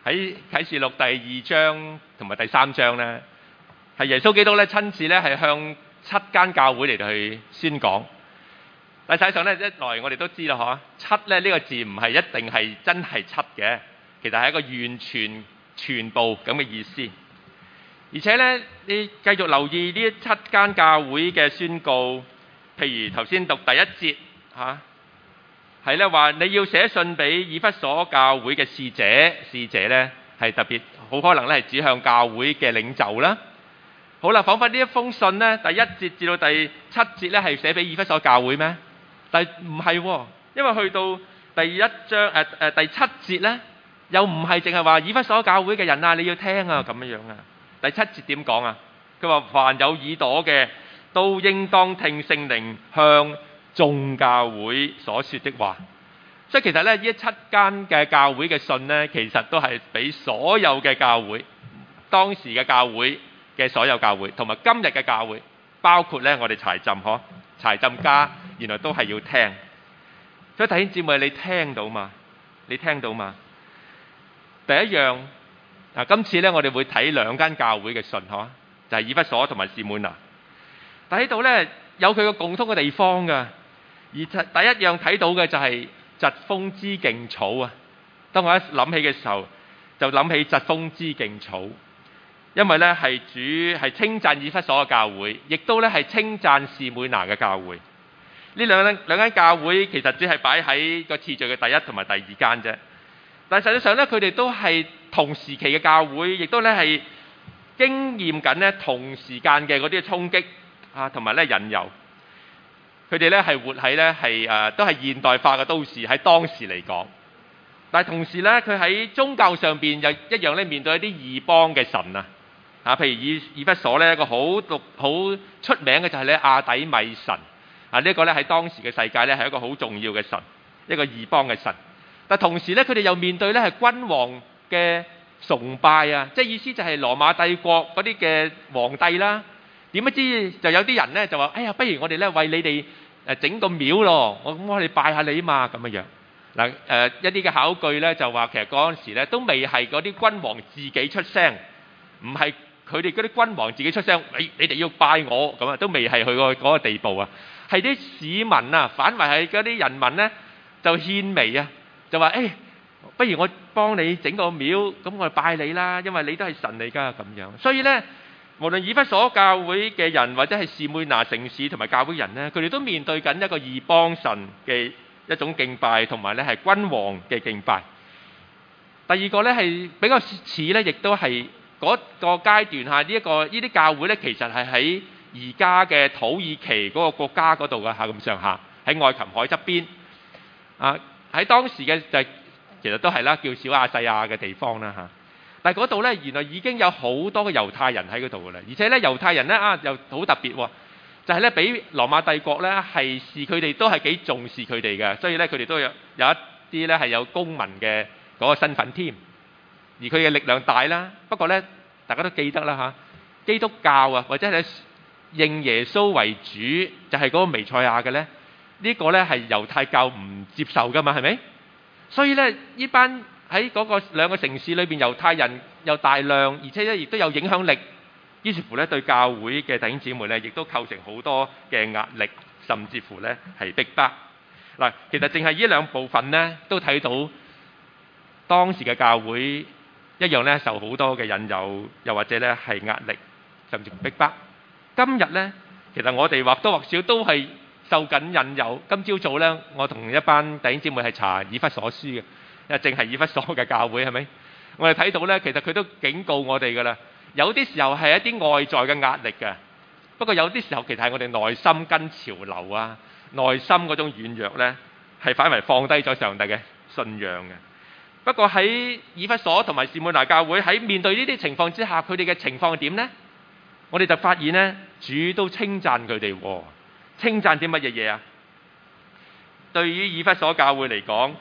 喺啟示錄第2章同埋第3章咧，係耶穌基督咧親自咧係向7間教會嚟到去宣講。但實際上咧，一來我哋都知啦，7咧呢個字唔係一定係真係7嘅，其實係一個完全全部咁嘅意思。而且咧，你繼續留意呢7間教會嘅宣告，譬如頭先讀第1節係咧話你要寫信俾以弗所教會嘅使者，使者咧係特別好可能咧係指向教會嘅領袖啦。好啦，彷彿呢一封信咧，第1節至到第7節咧係寫俾以弗所教會咩？但唔係喎，因為去到第7節咧，又唔係淨係話以弗所教會嘅人啊，你要聽啊咁樣啊。第7節點講啊？佢話凡有耳朵嘅，都應當聽聖靈向眾教會所說的話。所以其實咧，呢7間嘅教會嘅信咧，其實都係俾所有嘅教會，當時嘅教會嘅所有教會，同埋今日嘅教會，包括咧我哋柴浸柴浸家，原來都係要聽。所以弟兄姊妹，你聽到嘛？你聽到嘛？第一樣今次咧我哋會睇2間教會嘅信就係以弗所同埋士滿拿。但喺度咧有佢個共通嘅地方㗎。而第一樣睇到嘅就係疾風知勁草啊！當我一諗起嘅時候，就諗起疾風知勁草，因為咧係主係稱讚以弗所嘅教會，亦都咧係稱讚士滿拿嘅教會。呢兩間教會其實只係擺喺個次序嘅第1同埋第2間啫。但實際上咧，佢哋都係同時期嘅教會，亦都咧係經驗緊咧同時間嘅嗰啲衝擊同埋咧引誘。佢哋咧係活喺咧係都係現代化嘅都市，喺當時嚟講。但係同時咧，佢喺宗教上邊又一樣咧面對一啲異邦嘅神譬如以弗所咧一個好出名嘅就係咧亞底米神呢一個咧喺當時嘅世界咧係一個好重要嘅神，一個異邦嘅神。但同時咧，佢哋又面對咧係君王嘅崇拜即係意思就係羅馬帝國嗰啲嘅皇帝啦。點不知就有啲人咧就話：哎呀，不如我哋咧為你哋整個廟咯，我哋拜下你嘛咁樣。一啲嘅考據咧就話，其實嗰陣時咧都未係嗰啲君王自己出聲，唔係佢哋嗰啲君王自己出聲，你哋要拜我咁都未係去過嗰個地步係啲市民反為係嗰啲人民咧就獻媚就話：不如我幫你整個廟，咁我拜你啦，因為你都係神嚟㗎咁樣。所以咧，無論以弗所教會嘅人或者係士每拿城市同埋教會人咧，佢哋都面對緊一個異邦神嘅一種敬拜，同埋咧係君王嘅敬拜。第二個咧係比較似咧，亦都係嗰個階段呢啲教會咧，其實係喺而家嘅土耳其嗰個國家嗰度嘅咁上下，喺愛琴海側邊喺當時嘅其實都係啦，叫小亞細亞嘅地方啦但係嗰度咧，原來已經有好多嘅猶太人喺嗰度㗎啦，而且咧猶太人咧又好特別就係咧俾羅馬帝國咧係視佢哋都係幾重視佢哋嘅，所以咧佢哋都有一啲咧係有公民嘅嗰個身份添，而佢嘅力量大啦。不過咧，大家都記得啦基督教或者係認耶穌為主，就係嗰個彌賽亞嘅咧，呢個咧係猶太教唔接受噶嘛，係咪？所以咧呢班喺嗰個2個城市裏邊，猶太人又大量，而且咧亦都有影響力，於是乎咧對教會嘅弟兄姊妹咧，亦都構成好多嘅壓力，甚至乎咧係逼迫。其實淨係呢2部分咧，都睇到當時嘅教會一樣咧受好多嘅引誘，又或者咧係壓力，甚至乎逼迫。今日咧，其實我哋或多或少都係受緊引誘。今朝早咧，我同一班弟兄姊妹係查以弗所書嘅，因為正係以弗所嘅教會係咪？我哋睇到咧，其實佢都警告我哋㗎啦。有啲時候係一啲外在嘅壓力嘅，不過有啲時候其實係我哋內心跟潮流內心嗰種軟弱咧，係反為放低咗上帝嘅信仰嘅。不過喺以弗所同埋士每拿教會喺面對呢啲情況之下，佢哋嘅情況係點呢？我哋就發現咧，主都稱讚佢哋喎。稱讚啲乜嘢嘢？對於以弗所教會嚟講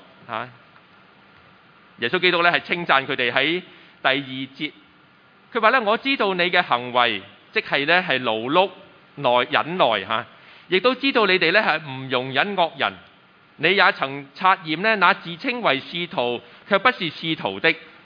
耶穌基督咧係稱讚佢哋喺第2節，佢話咧：我知道你嘅行為，即係咧係勞碌忍耐亦都知道你哋咧係唔容忍惡人。你也曾察驗咧，那自稱為使徒卻不是使徒的，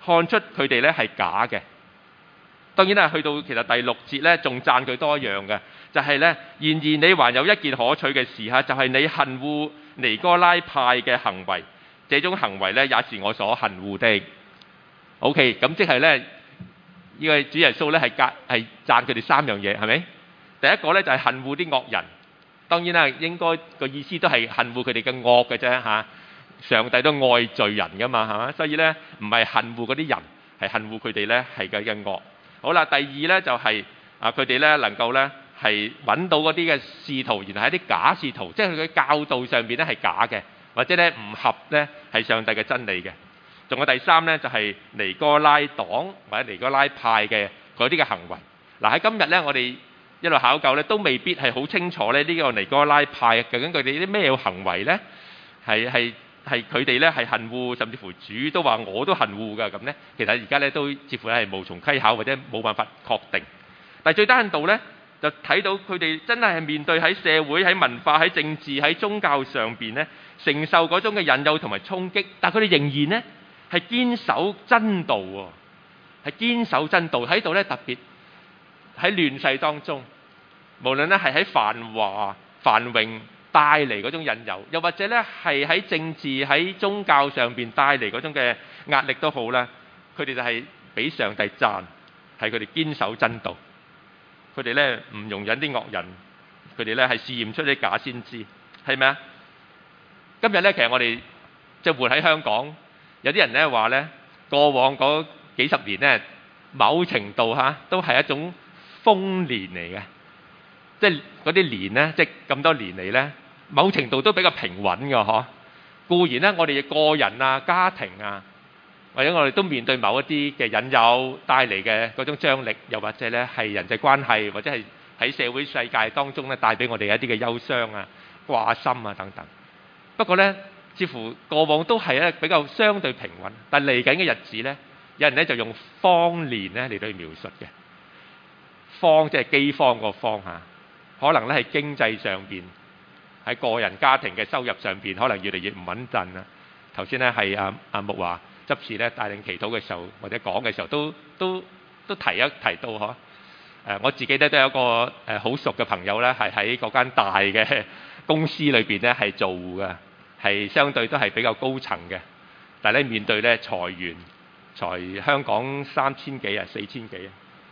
看出佢哋咧係假嘅。當然啦，去到其實第6節咧，仲讚佢多一樣嘅，就係咧，然而你還有一件可取嘅事嚇，就係你恨惡尼哥拉派嘅行為，這種行為咧也是我所恨惡的。OK， 咁即係咧，呢個主耶穌咧係讚佢哋3樣嘢，係咪？第一個咧就係恨惡啲惡人，當然啦，應該個意思都係恨惡佢哋嘅惡嘅啫嚇。上帝都愛罪人噶嘛，係嘛？所以咧唔係恨惡嗰啲人，係恨惡佢哋咧係嘅惡。好啦，第二咧就係佢哋咧能夠咧係揾到嗰啲嘅使徒，原來係一啲假使徒，即係佢嘅教導上邊咧係假嘅，或者咧唔合咧係上帝嘅真理嘅。仲有第三咧就係尼哥拉黨或者尼哥拉派嘅嗰啲嘅行為。嗱，喺今日咧，我哋一路考究咧都未必係好清楚咧呢個尼哥拉派究竟佢哋啲咩行為咧係佢哋咧係恨惡，甚至乎主都話我都恨惡㗎咁咧。其實而家咧都似乎係無從稽考，或者冇辦法確定。但係最低限度咧，就睇到佢哋真係面對喺社會、喺文化、喺政治、喺宗教上邊咧，承受嗰種嘅引誘同埋衝擊，但係佢哋仍然咧係堅守真道喎，係堅守真道喺度咧。特別喺亂世當中，無論咧係喺繁華繁榮帶嚟嗰種引誘，又或者咧係喺政治喺宗教上邊帶嚟嗰種嘅壓力都好啦，佢哋就係俾上帝讚，係佢哋堅守真道，佢哋咧唔容忍啲惡人，佢哋咧係試驗出啲假先知，係咪啊？今日咧其實我哋即係活喺香港，有啲人咧話咧過往嗰幾十年咧，某程度都係一種豐年嚟嘅，即係嗰啲年咧，即係咁多年嚟咧。某程度都比較平穩嘅嗬，固然咧，我哋嘅個人啊、家庭啊，或者我哋都面對某一啲嘅引誘帶嚟嘅嗰種張力，又或者咧係人際關係，或者係喺社會世界當中咧帶俾我哋一啲嘅憂傷啊、掛心啊等等。不過咧，似乎過往都係咧比較相對平穩，但嚟緊嘅日子咧，有人咧就用荒年咧嚟到去描述嘅。荒即係饑荒個荒嚇，可能咧係經濟上邊。喺個人家庭嘅收入上邊，可能越嚟越唔穩陣啦。頭先咧係阿木華執事咧帶領祈禱嘅時候，或者講嘅時候，都提到嗬。我自己咧都有一個好熟嘅朋友咧，係喺嗰間大嘅公司裏邊咧係做嘅，係相對都係比較高層嘅。但係咧面對咧裁員，香港3000幾啊，4000幾啊，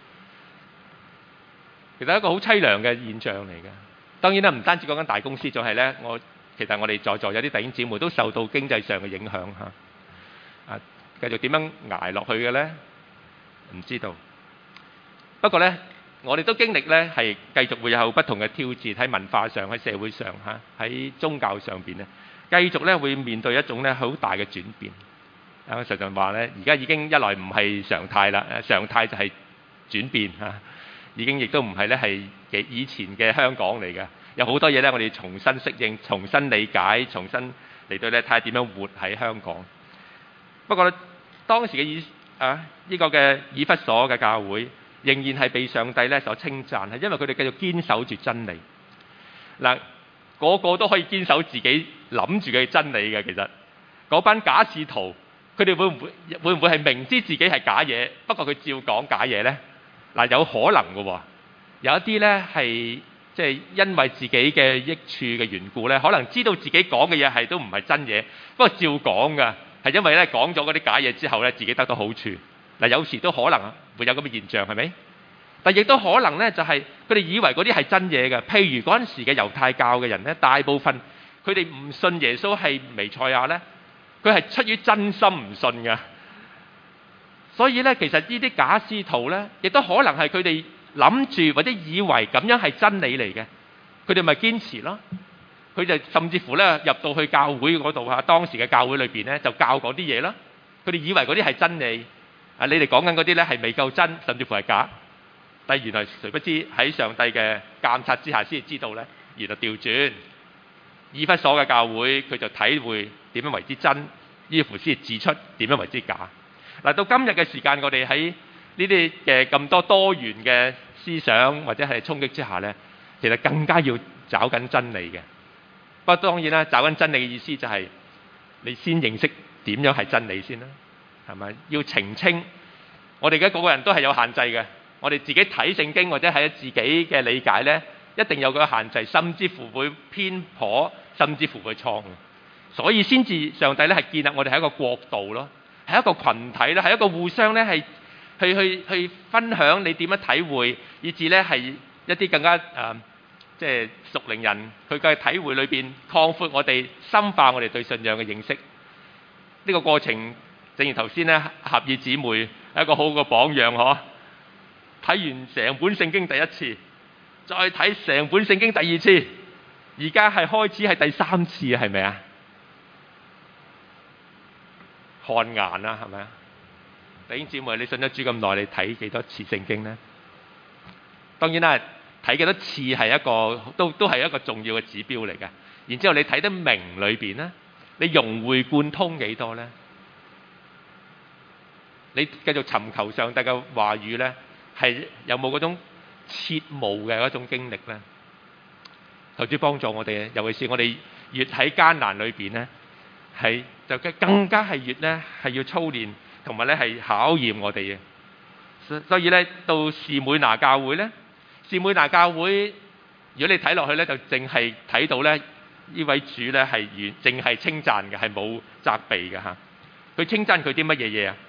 其實係一個好凄涼嘅現象嚟嘅。當然啦，唔單止講緊大公司，就係咧，其實我哋在座有啲弟兄姊妹都受到經濟上嘅影響嚇。繼續點樣捱落去嘅咧？唔知道。不過咧，我哋都經歷咧係繼續會有不同嘅挑戰喺文化上、喺社會上嚇、喺宗教上邊咧，繼續咧會面對一種咧好大嘅轉變。實在話咧，而家已經一來唔係常態啦，常態就係轉變嚇。已經亦都唔係咧係以前嘅香港嚟嘅，有好多嘢咧我哋重新適應、重新理解、重新嚟到咧睇下點樣活喺香港。不過當時嘅呢個嘅以弗所嘅教會仍然係被上帝咧所稱讚，係因為佢哋繼續堅守住真理。嗱，個個都可以堅守自己諗住嘅真理嘅，其實嗰班假使徒，佢哋會唔會係明知自己係假嘢，不過佢照講假嘢咧？嗱，有可能嘅喎，有一啲咧係即係因為自己嘅益處嘅緣故咧，可能知道自己講嘅嘢係都唔係真嘢，不過照講㗎，係因為咧講咗嗰啲假嘢之後咧，自己得到好處。嗱，有時都可能會有咁嘅現象，係咪？但亦都可能咧，就係佢哋以為嗰啲係真嘢嘅。譬如嗰陣時嘅猶太教嘅人咧，大部分佢哋唔信耶穌係彌賽亞咧，佢係出於真心唔信㗎。所以咧，其實呢啲假使徒咧，亦都可能係佢哋諗住或者以為咁樣係真理嚟嘅，佢哋咪堅持咯。佢就甚至乎咧入到去教會嗰度嚇，當時嘅教會裏邊咧就教嗰啲嘢啦。佢哋以為嗰啲係真理，你哋講緊嗰啲咧係未夠真，甚至乎係假。但係原來誰不知喺上帝嘅監察之下，先至知道咧，原來調轉。以弗所嘅教會佢就體會點樣為之真，於乎先至指出點樣為之假。嗱，到今日嘅時間，我哋喺呢啲嘅咁多元嘅思想或者係衝擊之下咧，其實更加要找緊真理嘅。不過當然啦，找緊真理嘅意思就係你先認識點樣係真理先啦。 係咪？要澄清。我哋而家個個人都係有限制嘅，我哋自己睇聖經或者係自己嘅理解呢，一定有個限制，甚至乎會偏頗，甚至乎會錯誤。所以先至上帝咧係建立我哋係一個國度咯，係一個群體咯，係一個互相咧係去分享你點樣體會，以至咧係一啲更加即係屬靈人佢嘅體會裏邊擴闊我哋、深化我哋對信仰嘅認識。呢個過程，正如頭先咧合意姊妹係一個好好嘅榜樣嗬。睇完成本聖經第一次，再睇成本聖經第二次，而家係開始係第三次，係咪啊？看顏啦，係咪啊？弟兄姊妹，你信咗主咁耐，你睇幾多次聖經呢？當然啦，睇幾多次係一個都係一個重要嘅指標嚟嘅。然之後你睇得明裏邊呢，你融會貫通幾多呢？你繼續尋求上帝嘅話語呢，係有冇嗰種切慕嘅嗰種經歷呢？求主幫助我哋，尤其是我哋越喺艱難裏邊呢，係就更加係越咧係要操練，同埋咧係考驗我哋嘅。所以咧到士每拿教會咧，士每拿教會，如果你睇落去咧，就淨係睇到咧呢位主咧係淨係稱讚嘅，係冇責備嘅嚇。佢稱讚佢啲乜嘢嘢啊？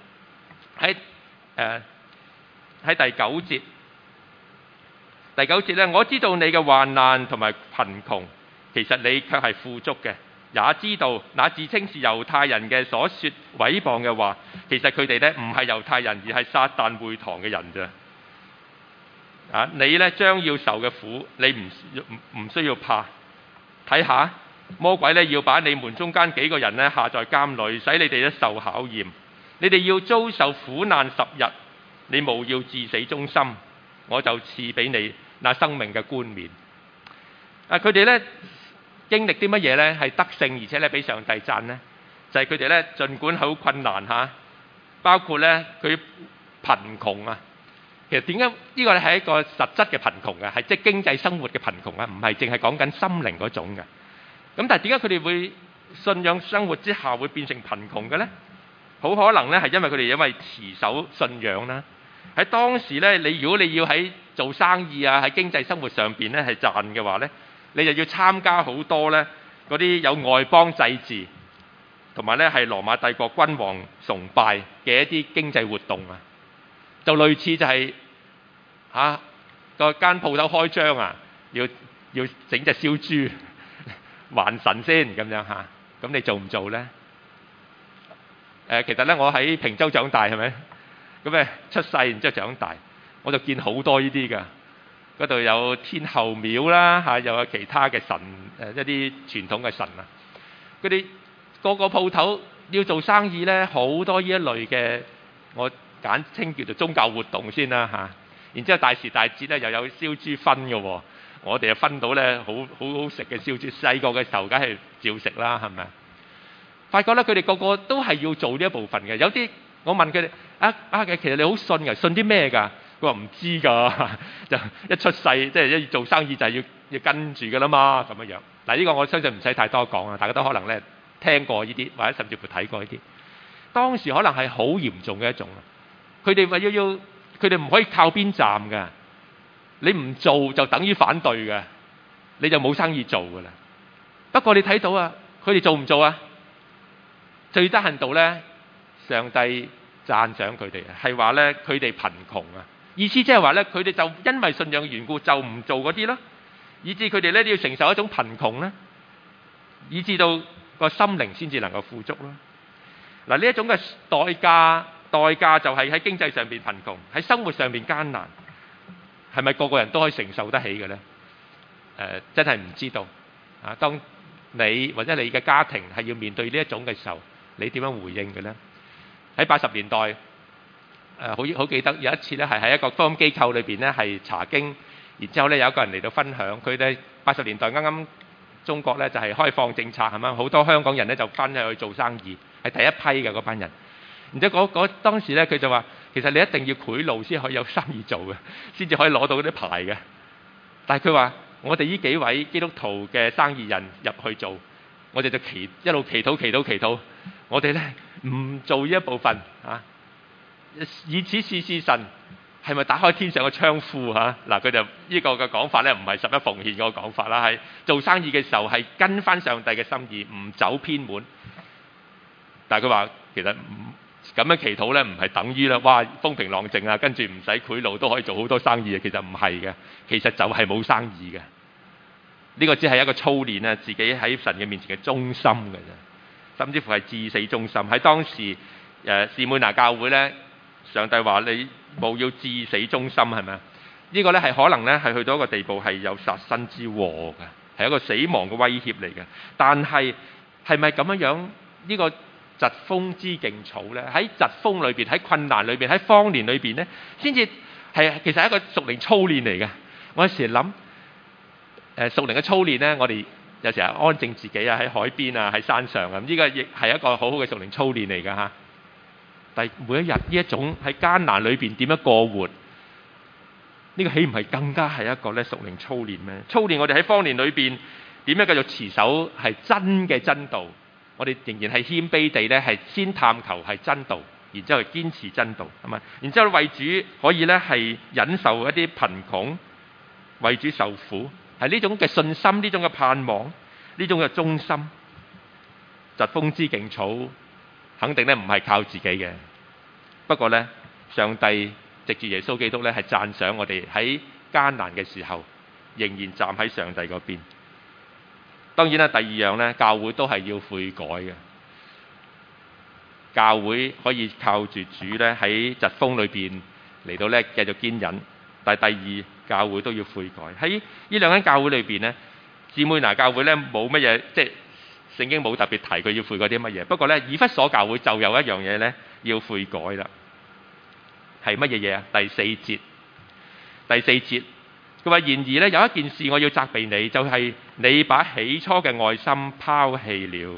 喺第九節，第九節咧，我知道你嘅患難同埋貧窮，其實你卻係富足嘅。也知道那自稱是猶太人嘅所說毀謗嘅話，其實佢哋咧唔係猶太人，而係撒旦會堂嘅人咋。啊，你咧將要受嘅苦，你唔需要怕。睇下魔鬼咧要把你們中間幾個人咧下在監裏，使你哋咧受考驗。你哋要遭受苦難10日，你務要至死忠心，我就賜俾你那生命嘅冠冕。啊，佢哋咧經歷啲乜嘢呢？係得勝，而且咧俾上帝讚呢，就係佢哋咧儘管好困難嚇，包括咧佢貧窮啊。其實點解呢個係一個實質嘅貧窮嘅，係即係經濟生活嘅貧窮啊，唔係淨係講緊心靈嗰種嘅。咁但係點解佢哋會信仰生活之下會變成貧窮嘅呢？好可能咧係因為佢哋因為持守信仰啦。喺當時咧，如果你要喺做生意啊，喺經濟生活上邊咧係賺嘅話咧，你就要參加好多咧嗰啲有外邦祭祀，同埋咧係羅馬帝國君王崇拜嘅一啲經濟活動啊。就類似就係個間鋪頭開張啊，要整隻燒豬還神先咁樣嚇。咁你做唔做咧？其實咧我喺平洲長大係咪？咁出世然之後長大，我就見好多呢啲㗎。嗰度有天后廟啦嚇，又有其他嘅神一啲傳統嘅神啊。佢哋個個鋪頭要做生意咧，好多呢一類嘅，我簡稱叫做宗教活動先啦嚇。然之後大時大節咧又有燒豬分嘅喎，我哋就分到咧好食嘅燒豬。細個嘅時候梗係照食啦，係咪？發覺咧佢哋個個都係要做呢一部分嘅。有啲我問佢哋其實你好信㗎，信啲咩㗎？佢話唔知㗎，就一出世即係一做生意就係要跟住㗎啦嘛，咁樣。嗱，呢個我相信唔使太多講啊，大家都可能咧聽過呢啲，或者甚至乎睇過呢啲。當時可能係好嚴重嘅一種啊。佢哋話佢哋唔可以靠邊站㗎。你唔做就等於反對㗎，你就冇生意做㗎啦。不過你睇到啊，佢哋做唔做啊？最低限度咧，上帝讚賞佢哋啊，係話咧佢哋貧窮啊。意思即係話咧，佢哋就因為信仰嘅緣故就唔做嗰啲咯，以致佢哋咧都要承受一種貧窮咧，以致到個心靈先至能夠富足咯。嗱，呢一種嘅代價就係喺經濟上邊貧窮，喺生活上邊艱難，係咪個個人都可以承受得起嘅咧？真係唔知道啊！當你或者你嘅家庭係要面對呢一種嘅時候，你點樣回應嘅咧？喺80年代。好記得有一次咧，係喺一個福音機構裏邊咧，係查經，然之後咧有一個人嚟到分享，佢哋80年代啱啱中國咧就係開放政策係嘛，好多香港人咧就翻去做生意，係第一批嘅嗰班人。然之後當時咧佢就話，其實你一定要賄賂先可以有生意做嘅，先至可以攞到嗰啲牌嘅。但係佢話，我哋呢幾位基督徒嘅生意人入去做，我哋就一路祈禱，我哋咧唔做呢一部分啊，以此試試神係咪打開天上嘅窗戶嚇？嗱，佢就呢個嘅講法咧，唔係十一奉獻嗰個講法啦，係做生意嘅時候係跟翻上帝嘅心意，唔走偏門。但係佢話其實咁樣祈禱咧，唔係等於咧，哇風平浪靜啊，跟住唔使賄賂都可以做好多生意啊。其實唔係嘅，其實就係冇生意嘅。呢個只係一個操練啊，自己喺神嘅面前嘅忠心嘅啫，甚至乎係至死忠心。喺當時士每拿教會咧，上帝話你務要至死忠心，係咪啊？呢個咧係可能咧係去到一個地步係有殺身之禍嘅，係一個死亡嘅威脅嚟嘅。但係係咪咁樣呢個疾風知勁草咧？喺疾風裏邊，喺困難裏邊，喺荒年裏邊咧，先至係其實係一個屬靈操練嚟嘅。我有時諗屬靈嘅操練咧，我哋有時係安靜自己啊，喺海邊啊，喺山上啊，呢個亦係一個好好嘅屬靈操練嚟㗎嚇。但係每一日呢一種喺艱難裏邊點樣過活，呢個豈唔係更加係一個咧屬靈操練咩？操練我哋喺荒年裏邊點樣繼續持守係真嘅真道。我哋仍然係謙卑地咧，係先探求係真道，然之後堅持真道，係咪？然之後為主可以咧係忍受一啲貧窮，為主受苦，係呢種嘅信心，呢種嘅盼望，呢種嘅忠心。疾風知勁草，肯定咧唔係靠自己嘅。不過咧，上帝藉住耶穌基督咧係讚賞我哋喺艱難嘅時候，仍然站喺上帝嗰邊。當然啦，第二樣咧，教會都係要悔改嘅。教會可以靠住主咧喺疾風裏邊嚟到咧繼續堅忍，但係第二，教會都要悔改。喺呢兩間教會裏邊咧，士每拿教會咧冇乜嘢，即係聖經冇特別提佢要悔改啲乜嘢。不過咧，以弗所教會就有一樣嘢咧要悔改啦。係乜嘢嘢啊？第四節。佢話：然而咧，有一件事我要責備你，就係你把起初嘅愛心拋棄了。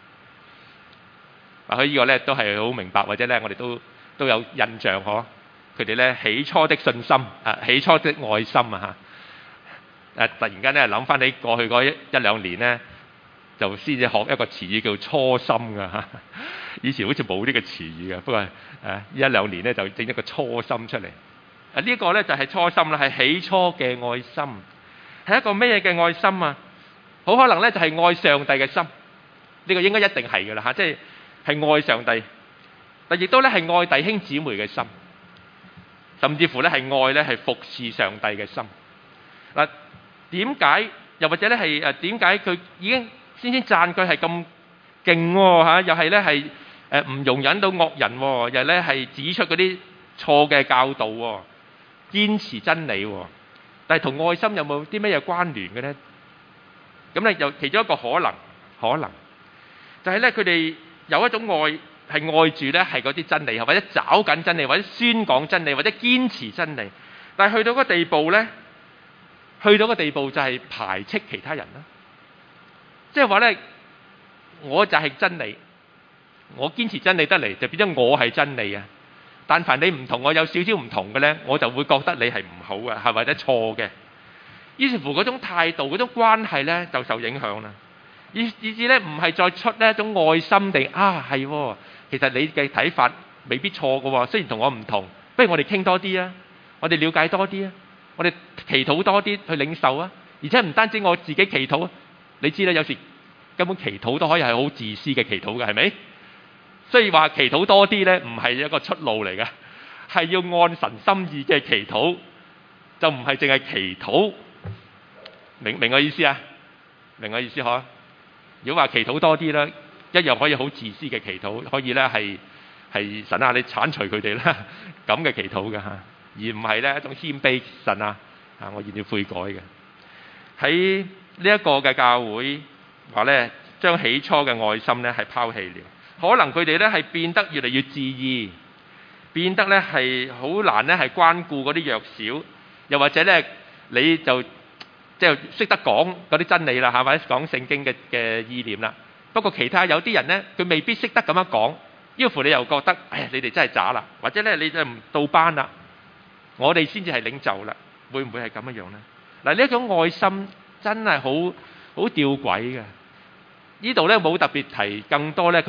嗱，佢呢個咧都係好明白，或者咧我哋都有印象嗬。佢哋咧起初的信心起初的愛心啊嚇。突然間咧諗翻起過去嗰一兩年咧，就先至學一個詞語叫初心噶嚇。以前好似冇呢個詞語嘅，不過一兩年咧就整一個初心出嚟。呢個咧就係初心啦，係起初嘅愛心，係一個咩嘅愛心啊？好可能咧就係愛上帝嘅心，呢個應該一定係㗎啦嚇，即係愛上帝，但亦都咧係愛弟兄姊妹嘅心，甚至乎咧係愛咧係服侍上帝嘅心。嗱，點解又或者咧係點解佢已經先讚佢係咁勁喎嚇？又係咧係唔容忍到惡人喎，又咧係指出嗰啲錯嘅教導喎。堅持真理喎，但係同愛心有冇啲咩嘢關聯嘅咧？咁咧有其中一個可能就係咧佢哋有一種愛係愛住咧係嗰啲真理，或者找緊真理，或者宣講真理，或者堅持真理。但係去到個地步咧，就係排斥其他人啦。即係話咧，我就係真理，我堅持真理得嚟就變咗我係真理啊！但凡你唔同我有少少唔同嘅咧，我就會覺得你係唔好嘅，係或者錯嘅。於是乎嗰種態度、嗰種關係咧就受影響啦。以至咧唔係再出呢一種愛心地係，其實你嘅睇法未必錯嘅喎。雖然同我唔同，不如我哋傾多啲啊，我哋了解多啲啊，我哋祈禱多啲去領受啊。而且唔單止我自己祈禱，你知啦，有時根本祈禱都可以係好自私嘅祈禱嘅，係咪？所以話祈禱多啲咧，唔係一個出路嚟嘅，係要按神心意嘅祈禱，就唔係淨係祈禱。明我意思啊？明我意思嗬？如果話祈禱多啲啦，一樣可以好自私嘅祈禱，可以咧係神啊，你剷除佢哋啦，咁嘅祈禱嘅嚇，而唔係咧一種謙卑神啊，我願意悔改嘅。喺呢一個嘅教會話咧，將起初嘅愛心咧係拋棄了。可能佢哋咧係變得越嚟越自義，變得咧係好難咧係關顧嗰啲弱小，又或者咧你就即係識得講嗰啲真理啦，係咪講聖經嘅意念啦？不過其他有啲人咧，佢未必識得咁樣講，於乎你又覺得，哎呀，你哋真係渣啦，或者咧你就唔到班啦，我哋先至係領袖啦，會唔會係咁樣樣咧？嗱，呢一種愛心真係好吊詭嘅。呢度咧冇特別提更多咧佢嗰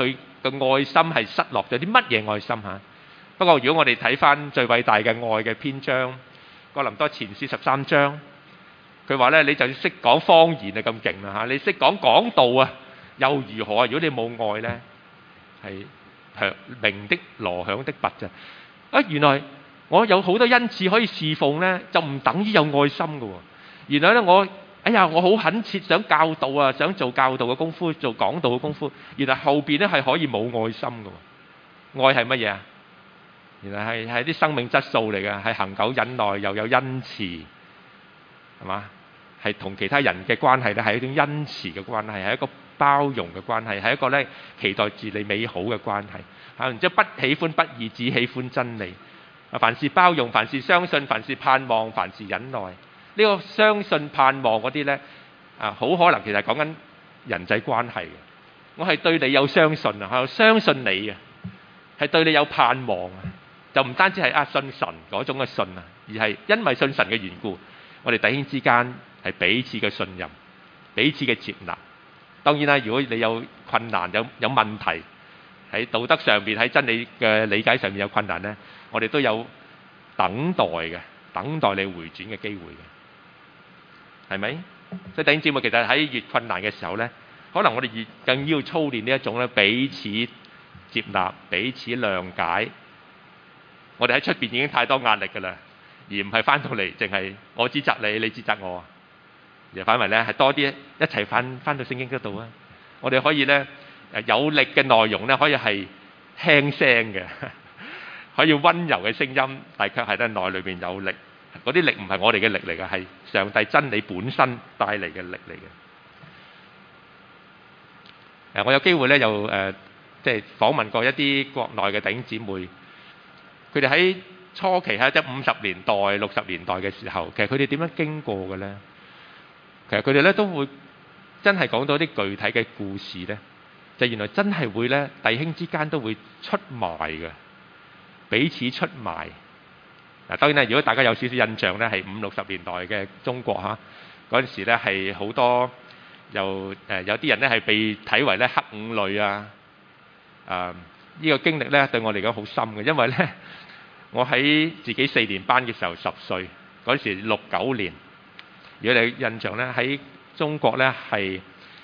個愛心係失落咗啲乜嘢愛心嚇？不過如果我哋睇翻最偉大嘅愛嘅篇章，哥林多前書13章，佢話咧，你就識講方言啊，咁勁啦嚇！你識講講道啊，又如何啊？如果你冇愛咧，係鳴的鑼響的鈸啫。啊，原來我有好多恩賜可以侍奉咧，就唔等於有愛心㗎喎。原來咧，我好懇切想教導啊，想做教導嘅功夫，做講道嘅功夫。原來後邊咧係可以冇愛心㗎喎。愛係乜嘢啊？原來係啲生命質素嚟嘅，係恆久忍耐，又有恩慈，係嘛？係同其他人嘅關係咧，係一種恩慈嘅關係，係一個包容嘅關係，係一個咧期待住你美好嘅關係。然之後不喜歡不義，只喜歡真理。凡事包容，凡事相信，凡事盼望，凡事忍耐。呢個相信盼望嗰啲咧，好可能其實講緊人際關係嘅。我係對你有相信啊，係相信你嘅，係對你有盼望啊，就唔單止係信神嗰種嘅信啊，而係因為信神嘅緣故，我哋弟兄之間係彼此嘅信任，彼此嘅接納。當然啦，如果你有困難、有問題喺道德上邊、喺真理嘅理解上面有困難咧，我哋都有等待你回轉嘅機會嘅，係咪？所以弟兄姊妹，其實喺越困難嘅時候咧，可能我哋越更要操練呢一種咧彼此接納、彼此諒解。我哋喺出邊已經太多壓力㗎啦，而唔係翻到嚟淨係我指責你，你指責我，而反為咧係多啲一齊翻到聖經嗰度啊！我哋可以咧有力嘅內容咧，可以係輕聲嘅，可以溫柔嘅聲音，但卻係咧內裏邊有力。嗰啲力唔係我哋嘅力嚟嘅，係上帝真理本身帶嚟嘅力嚟嘅。我有機會咧又即係訪問過一啲國內嘅弟兄姊妹，佢哋喺初期喺即係50年代、60年代嘅時候，其實佢哋點樣經過嘅咧？其實佢哋咧都會真係講到啲具體嘅故事咧，就原來真係會咧弟兄之間都會出賣嘅，彼此出賣。嗱，當然啦，如果大家有少少印象咧，係50、60年代嘅中國嚇，嗰陣時咧係好多有啲人咧係被睇為咧黑五類啊。呢個經歷咧對我嚟講好深嘅，因為咧我喺自己4年班嘅時候10歲，嗰陣時69年。如果你印象咧喺中國咧係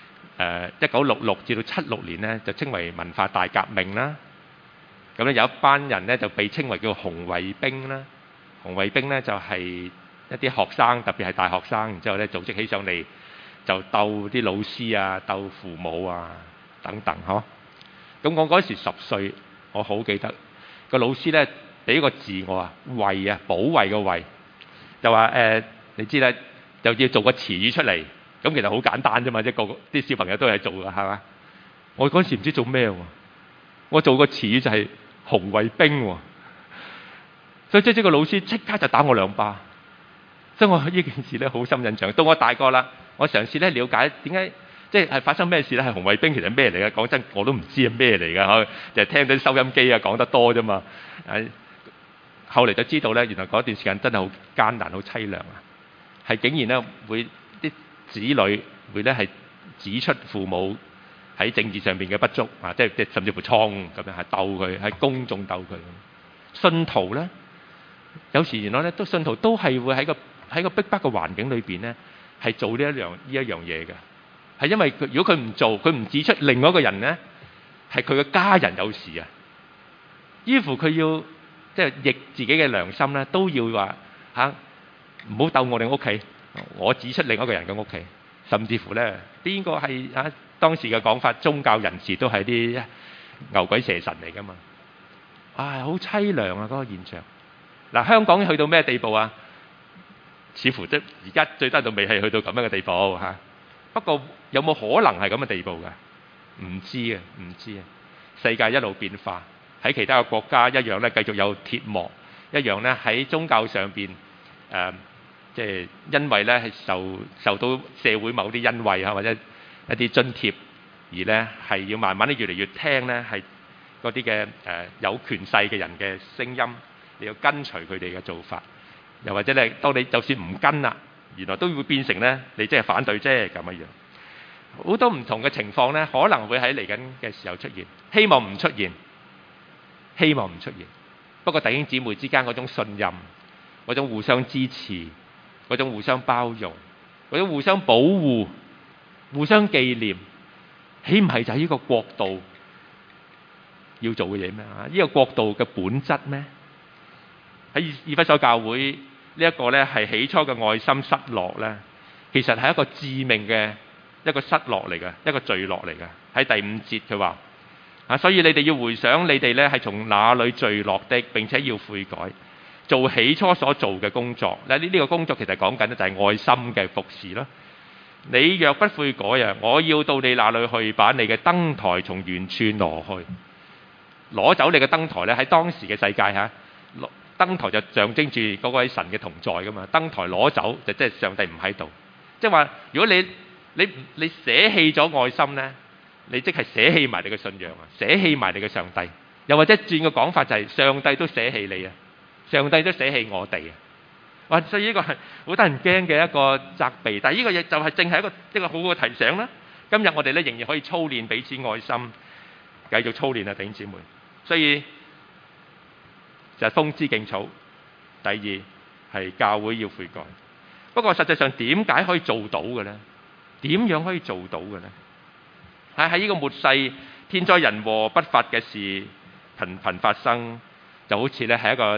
1966至到76年咧就稱為文化大革命啦。咁咧有一班人咧就被稱為叫紅衛兵啦。紅衛兵咧就係一啲學生，特別係大學生，然之後咧組織起上嚟就鬥啲老師啊、鬥父母啊等等呵。咁我嗰時10歲，我好記得個老師咧俾個字我啊，衛啊，保衛個衛，就話你知啦，就要做個詞語出嚟。咁其實好簡單啫嘛，即係個啲小朋友都係做㗎，係嘛？我嗰時唔知做咩喎，我做個詞語就係紅衛兵喎。所以即係個老師即刻就打我2巴，所以我呢件事咧好深印象。到我大個啦，我嘗試咧了解點解即係發生咩事咧？係紅衛兵其實咩嚟嘅？講真我都唔知係咩嚟嘅，就係聽到啲收音機啊講得多啫嘛。後嚟就知道咧，原來嗰段時間真係好艱難、好凄涼啊！係竟然咧會啲子女會咧係指出父母喺政治上邊嘅不足啊，即係甚至乎錯誤咁樣係鬥佢，喺公眾鬥佢。信徒咧。有時原來咧，信徒都係會喺個逼迫嘅環境裏邊咧，係做呢一樣嘢嘅。係因為如果佢唔做，佢唔指出另外一個人咧，係佢嘅家人有事啊。於乎佢要即係逆自己嘅良心咧，都要話唔好鬥我哋屋企。我指出另外一個人嘅屋企，甚至乎咧邊個係當時嘅講法，宗教人士都係啲牛鬼蛇神嚟㗎嘛。好凄涼啊！嗰個現象。嗱，香港去到咩地步啊？似乎即而家最低度未係去到咁樣嘅地步嚇。不過有冇可能係咁嘅地步㗎？唔知啊，唔知啊。世界一路變化，喺其他嘅國家一樣咧，繼續有鐵幕，一樣咧喺宗教上邊即係因為咧係受到社會某啲恩惠啊，或者一啲津貼，而咧係要慢慢咧越嚟越聽咧係嗰啲嘅有權勢嘅人嘅聲音。你要跟隨佢哋嘅做法，又或者咧，當你就算唔跟啦，原來都會變成咧，你即係反對啫咁樣。 好多唔同嘅情況咧，可能會喺嚟緊嘅時候出現。希望唔出現，希望唔出現。不過弟兄姊妹之間嗰種信任、嗰種互相支持、嗰種互相包容、嗰種互相保護、互相紀念，豈唔係就係呢個國度要做嘅嘢咩？呢個國度嘅本質咩？喺以弗所教會呢一個咧，係起初嘅愛心失落咧，其實係一個致命嘅一個失落嚟嘅，一個墜落嚟嘅。喺第5節佢話所以你哋要回想你哋咧係從哪裏墜落的，並且要悔改，做起初所做嘅工作。呢個工作其實講緊咧就係愛心嘅服侍啦。你若不悔改我要到你那裏去，把你嘅燈台從原處挪去。攞走你嘅燈台咧，喺當時嘅世界燈台就象徵住嗰位神嘅同在噶嘛。燈台攞走就即係上帝唔喺度。即係話如果你捨棄咗愛心咧，你即係捨棄埋你嘅信仰啊，捨棄埋你嘅上帝。又或者轉個講法就係上帝都捨棄你啊，上帝都捨棄我哋啊。哇！所以呢個係好得人驚嘅一個責備，但係呢個嘢就係正係一個好好嘅提醒啦。今日我哋咧仍然可以操練彼此愛心，繼續操練啊，弟兄姊妹。所以就係風姿勁草。第二係教會要悔改。不過實際上點解可以做到嘅咧？點樣可以做到嘅咧？喺呢個末世，天災人禍不法嘅事頻頻發生，就好似咧係一個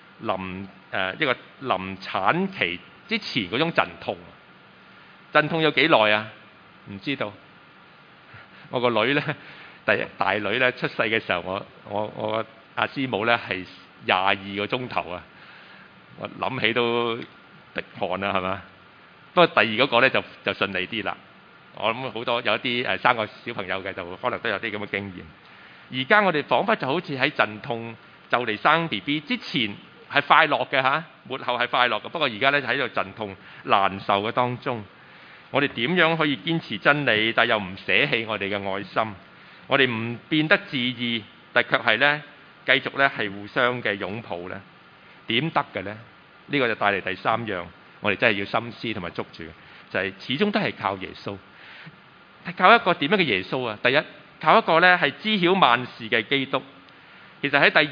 臨產期之前嗰種陣痛。陣痛有幾耐啊？唔知道。我個女咧，大女咧出世嘅時候，我阿師母咧係22個鐘頭啊！我諗起都滴汗啦，係嘛？不過第二嗰個咧就順利啲啦。我諗好多有一啲生個小朋友嘅就可能都有啲咁嘅經驗。而家我哋彷彿就好似喺陣痛就嚟生 BB 之前係快樂嘅末後係快樂嘅。不過而家咧喺度陣痛難受嘅當中，我哋點樣可以堅持真理，但又唔捨棄我哋嘅愛心？我哋唔變得自義，但卻係咧繼續咧係互相嘅擁抱咧，點得嘅咧？呢個就帶嚟第三樣，我哋真係要深思同埋捉住嘅，就係始終都係靠耶穌。係靠一個點樣嘅耶穌啊？第一，靠一個咧係知曉萬事嘅基督。其實喺第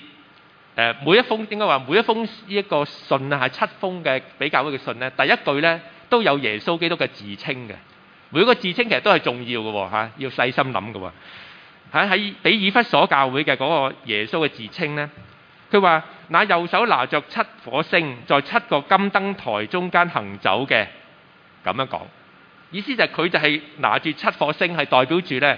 2節，每一封呢一個信啊，係7封嘅俾教會嘅信咧，第一句咧都有耶穌基督嘅自稱嘅。每一個自稱其實都係重要嘅要細心諗嘅。喺俾以弗所教會嘅嗰個耶穌嘅自稱咧，佢話：那右手拿着7顆星，在7個金燈台中間行走嘅，咁樣講。意思就係佢就係拿住7顆星，係代表住咧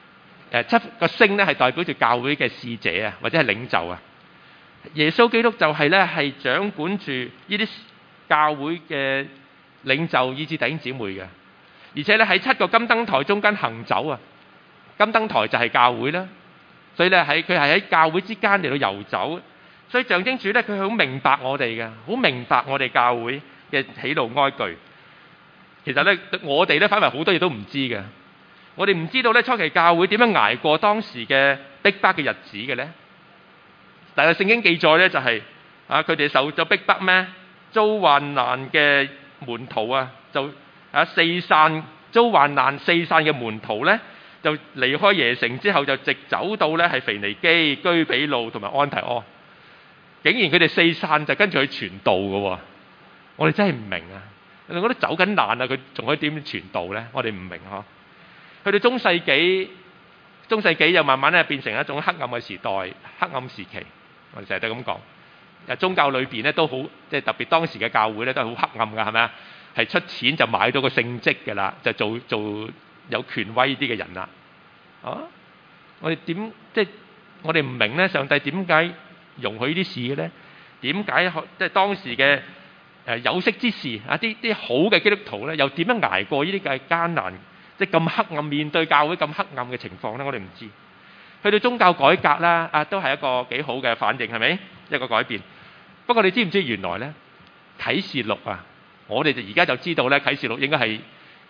7個星咧係代表住教會嘅使者啊，或者係領袖啊。耶穌基督就係咧係掌管住呢啲教會嘅領袖以至弟兄姊妹嘅，而且咧喺7個金燈台中間行走啊。金燈台就係教會啦，所以咧佢係喺教會之間嚟到遊走，所以象徵住咧佢好明白我哋嘅，好明白我哋教會嘅喜怒哀懼。其實咧，我哋咧反為好多嘢都唔知嘅。我哋唔知道咧初期教會點樣捱過當時嘅逼迫嘅日子嘅咧。但係聖經記載咧就係佢哋受咗逼迫咩？遭患難嘅門徒就四散，遭患難四散嘅門徒咧就離開耶城之後就直走到咧係腓尼基、居比路同埋安提阿。竟然佢哋四散就跟住去傳道嘅喎。我哋真係唔明啊！我覺得走緊難啊，佢仲可以點傳道咧？我哋唔明呵。去到中世紀又慢慢咧變成一種黑暗嘅時代、黑暗時期。我哋成日都咁講。宗教裏邊咧都好，即係特別當時嘅教會咧都係好黑暗㗎，係咪啊？係出錢就買到個聖職㗎啦，就做有權威啲嘅人啦。我哋我哋唔明咧，上帝點解容許呢啲事嘅咧？點解即係當時嘅有識之士啲好嘅基督徒咧，又點樣捱過呢啲嘅艱難，即係咁黑暗，面對教會咁黑暗嘅情況咧？我哋唔知。去到宗教改革啦，都係一個幾好嘅反應，係咪？一個改變。不過你知唔知原來咧啟示錄我哋而家就知道咧啟示錄應該係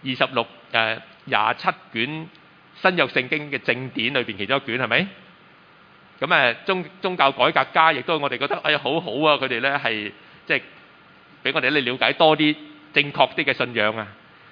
27卷新約聖經嘅正典裏邊其中一卷，係咪？咁宗教改革家亦都我哋覺得好好啊！佢哋咧係即係俾我哋了解多啲正確啲嘅信仰啊！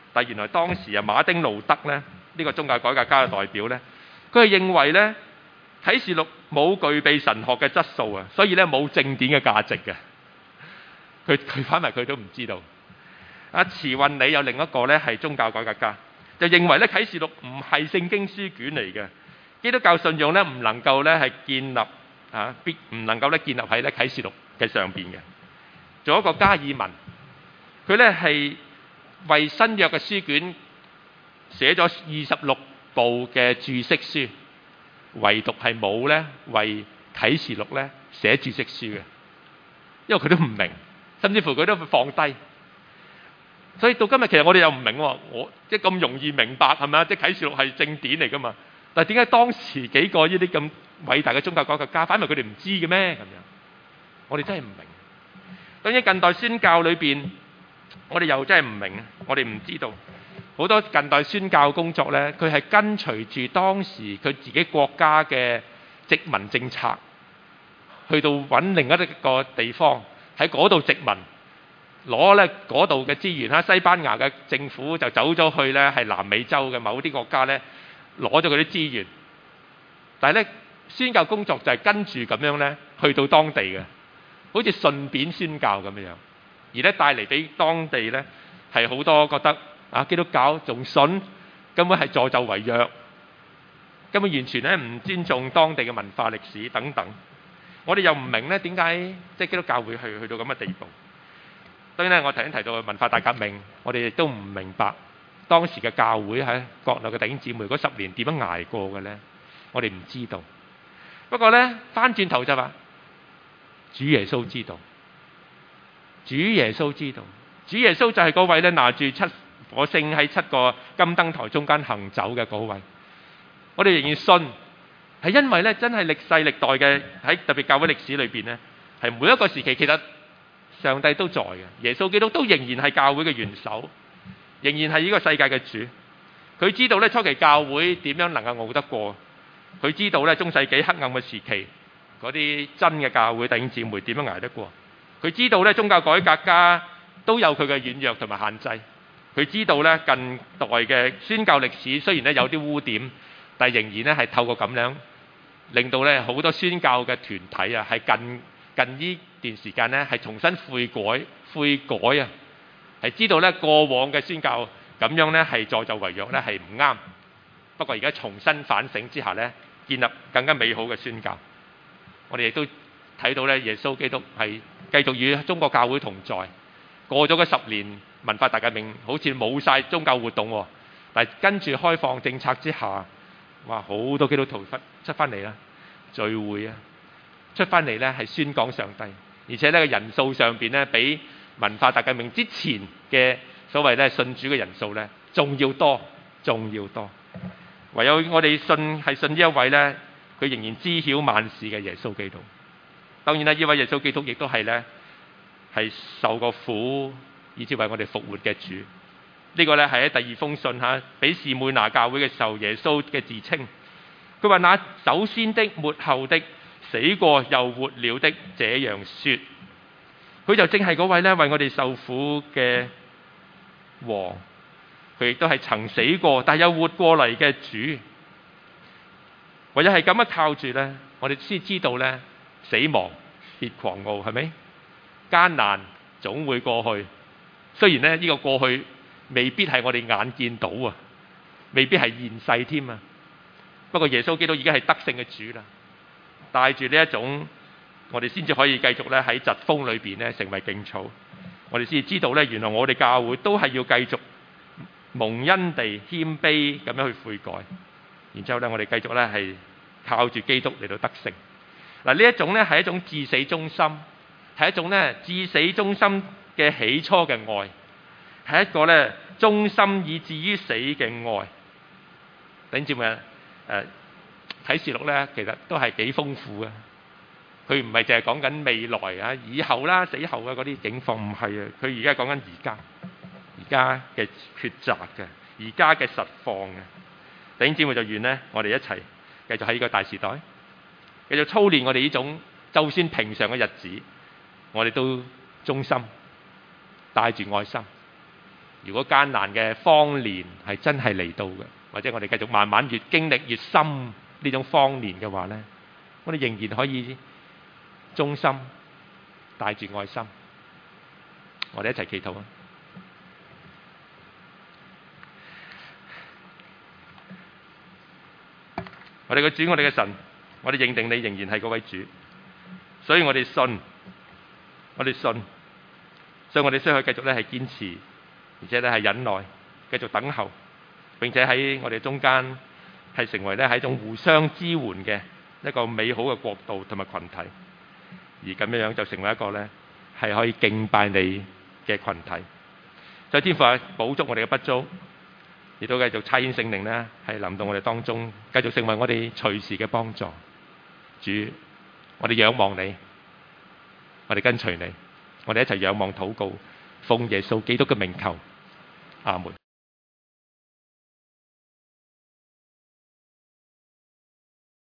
但原來當時馬丁路德咧呢個宗教改革家嘅代表咧，佢係認為咧啟示錄冇具備神學嘅質素啊，所以咧冇正典嘅價值嘅。佢反為佢都唔知道。慈運理有另一個咧係宗教改革家，就認為咧啟示錄唔係聖經書卷嚟嘅，基督教信仰咧唔能夠咧係建立唔能夠咧建立喺咧啟示錄嘅上邊嘅。仲有一個加爾文，佢咧係為新約嘅書卷寫咗26部嘅注釋書，唯獨係冇咧為啟示錄咧寫注釋書嘅，因為佢都唔明，甚至乎佢都會放低。所以到今日其實我哋又唔明喎，我即係咁容易明白係咪啊？即係啟示錄係正典嚟噶嘛？但係點解當時幾個呢啲咁偉大嘅宗教改革家，反為佢哋唔知嘅咩咁樣？我哋真係唔明。當然近代宣教裏邊，我哋又真係唔明，我哋唔知道好多近代宣教工作咧，佢係跟隨住當時佢自己國家嘅殖民政策，去到揾另一個地方喺嗰度殖民。攞咧嗰度嘅資源啦，西班牙嘅政府就走咗去咧係南美洲嘅某啲國家咧攞咗佢啲資源，但係咧宣教工作就係跟住咁樣咧去到當地嘅，好似順便宣教咁樣，而咧帶嚟俾當地咧係好多覺得基督教仲信，根本係助紂為虐，根本完全咧唔尊重當地嘅文化歷史等等。我哋又唔明咧點解即係基督教會去到咁嘅地步。所以咧，我頭先提到嘅文化大革命，我哋亦都唔明白當時嘅教會喺國內嘅弟兄姊妹嗰10年點樣捱過嘅咧，我哋唔知道。不過咧，翻轉頭就話，主耶穌知道，主耶穌知道，主耶穌就係嗰位咧拿住7火星喺7個金燈台中間行走嘅嗰位。我哋仍然信，係因為咧真係歷世歷代嘅喺特別教會歷史裏邊咧，係每一個時期其實上帝都在嘅，耶穌基督都仍然係教會嘅元首，仍然係呢個世界嘅主。佢知道咧初期教會點樣能夠熬得過，佢知道咧中世紀黑暗嘅時期嗰啲真嘅教會弟兄姊妹點樣捱得過，佢知道咧宗教改革家都有佢嘅軟弱同埋限制，佢知道咧近代嘅宣教歷史雖然咧有啲污點，但係仍然咧係透過咁樣令到咧好多宣教嘅團體啊係近呢段時間咧係重新悔改啊，係知道咧過往嘅宣教咁樣咧係助紂為虐咧係唔啱，不過而家重新反省之下咧，建立更加美好嘅宣教。我哋亦都睇到咧耶穌基督係繼續與中國教會同在。過咗嗰10年文化大革命，好似冇晒宗教活動喎，但係跟住開放政策之下，哇好多基督徒出翻嚟啦，聚會啊！出翻嚟咧係宣講上帝，而且呢個人數上邊咧比文化大革命之前嘅所謂咧信主嘅人數咧仲要多。唯有我哋信呢一位咧，佢仍然知曉萬事嘅耶穌基督。當然啦，呢位耶穌基督亦都係咧係受過苦，以至為我哋復活嘅主。呢個咧係喺第2封信俾士每拿教會嘅時候，耶穌嘅自稱。佢話：那首先的、末後的、死過又活了的，這樣說，佢就正係嗰位咧為我哋受苦嘅王，佢亦都係曾死過但又活過嚟嘅主。唯有係咁樣靠住咧，我哋先知道咧死亡別狂傲，係咪？艱難總會過去，雖然咧呢個過去未必係我哋眼見到啊，未必係現世添啊。不過耶穌基督已經係得勝嘅主啦。帶住呢一種，我哋先至可以繼續咧喺疾風裏邊咧成為勁草。我哋先至知道咧，原來我哋教會都係要繼續蒙恩地謙卑咁樣去悔改。然之後咧，我哋繼續咧係靠住基督嚟到得勝。嗱，呢一種咧係一種至死忠心，係一種咧至死忠心嘅起初嘅愛，係一個咧忠心以至於死嘅愛。弟兄姊妹啟示錄咧，其實都係幾豐富嘅。佢唔係淨係講緊未來啊、以後啦、死後啊嗰啲境況，唔係啊。佢而家講緊而家嘅抉擇嘅，而家嘅實況嘅。弟兄姊妹就願咧，我哋一齊繼續喺呢個大時代，繼續操練我哋呢種就算平常嘅日子，我哋都忠心，帶住愛心， 如果艱難嘅荒年係真係嚟到嘅，或者我哋繼續慢慢越經歷越深呢種荒年嘅話呢，我哋仍然可以忠心帶住愛心，我哋一齊祈禱啊！我哋嘅主，我哋嘅神，我哋認定你仍然係嗰位主，所以我哋信，我哋信，所以我哋需要繼續咧係堅持，而且咧係忍耐，繼續等候，並且喺我哋中間係成為咧係一種互相支援嘅一個美好嘅國度同埋群體，而咁樣就成為一個咧係可以敬拜你嘅群體。所以天父啊，補足我哋嘅不足，亦都繼續差遣聖靈咧係臨到我哋當中，繼續成為我哋隨時嘅幫助。主，我哋仰望你，我哋跟隨你，我哋一齊仰望禱告，奉耶穌基督嘅名求，阿門。